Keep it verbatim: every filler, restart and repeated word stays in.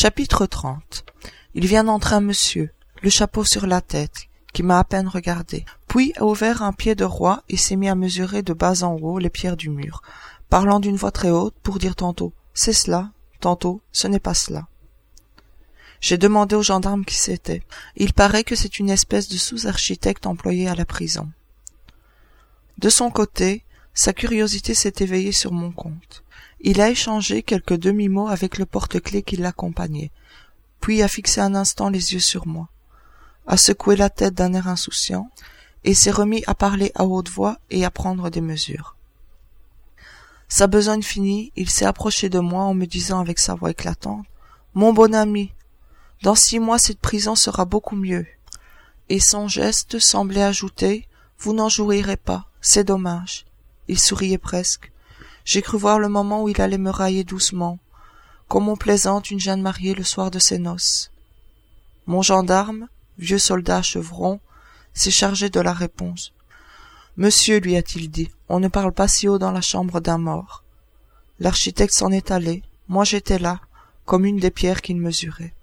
Chapitre trente. Il vient d'entrer un monsieur, le chapeau sur la tête, qui m'a à peine regardé, puis a ouvert un pied de roi et s'est mis à mesurer de bas en haut les pierres du mur, parlant d'une voix très haute pour dire tantôt « c'est cela », tantôt « ce n'est pas cela ». J'ai demandé au gendarme qui c'était. Il paraît que c'est une espèce de sous-architecte employé à la prison. De son côté, sa curiosité s'est éveillée sur mon compte. Il a échangé quelques demi-mots avec le porte-clés qui l'accompagnait, puis a fixé un instant les yeux sur moi, a secoué la tête d'un air insouciant, et s'est remis à parler à haute voix et à prendre des mesures. Sa besogne finie, il s'est approché de moi en me disant avec sa voix éclatante « Mon bon ami, dans six mois cette prison sera beaucoup mieux. » Et son geste semblait ajouter « Vous n'en jouirez pas, c'est dommage. » Il souriait presque. J'ai cru voir le moment où il allait me railler doucement, comme on plaisante une jeune mariée le soir de ses noces. Mon gendarme, vieux soldat à chevrons, s'est chargé de la réponse. « Monsieur, lui a-t-il dit, on ne parle pas si haut dans la chambre d'un mort. » L'architecte s'en est allé, moi j'étais là, comme une des pierres qu'il mesurait.